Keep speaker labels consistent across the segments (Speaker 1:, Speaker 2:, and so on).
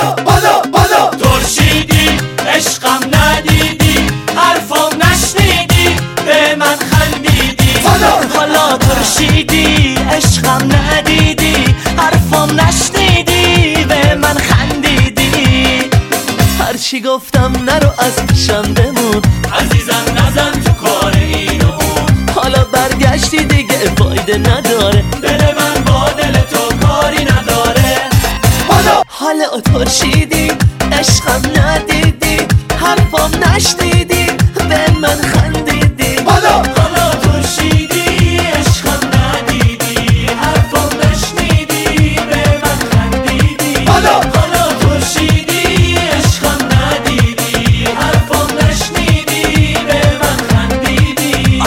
Speaker 1: بالا ترشیدی عشقم ندیدی حرفم نشنیدی به من خندیدی حالا ترشیدی عشقم ندیدی حرفم نشنیدی به من خندیدی هرچی گفتم نرو از پیشم بمون عزیزم نزن تو کار این و اون حالا برگشتی دیگه فایده نداره دل من با دل تو کاری نداره حالا ترشیدی عشقم ندیدی حرفم نشنیدی به من خندیدی حالا ترشیدی عشقم ندیدی حرفم نشنیدی به من خندیدی حالا ترشیدی عشقم ندیدی حرفم نشنیدی به من خندیدی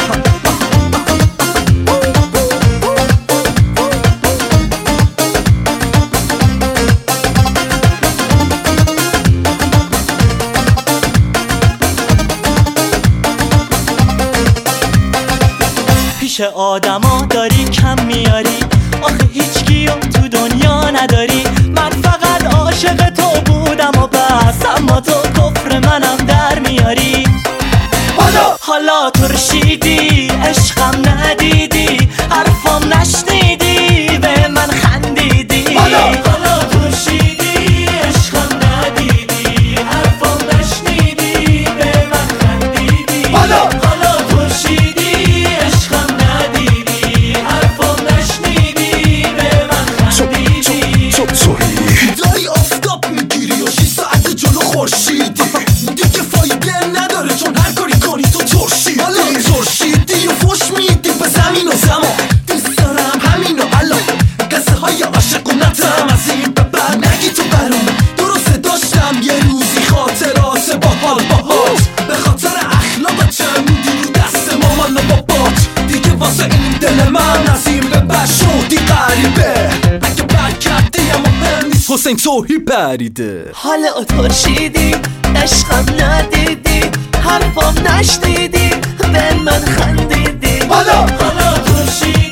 Speaker 1: پیش آدما داری کم میاری آخه هیچ کیو تو دنیا نداری من فقط عاشق تو بودم و بس اما تو کفر منم در میاری حالا ترشیدی عشقم ندیدی حرفم نشنیدی به من خندیدی حالا ترشیدی عشقم ندیدی حرفم نشنیدی به من خندیدی حالا ترشیدی عشقم ندیدی حرفم نشنیدی به من خندیدی
Speaker 2: داری آفتاب میگیری و 6 ساعت جلو خورشیدی دیگه فایده نداره چون هر کاری کنی تو ترشیدی ترشیدی و فوش میدی به زمین و زمان دوست دارم همین و الان قصه های عاشقونتم از این به بعد نگی تو برام درسته داشتم یه روزی خاطرات باهات به خاطر اخلاقت چندی رو دست مامان و بابات دیگه واسه این دل من از این به بعد شدی غریبه اگه برگردی اما مهم نیست حسین توهی پریده
Speaker 1: حالا ترشیدی عشقم ندیدی حرفم نشنیدی به من خندیدی حالا ترشیدی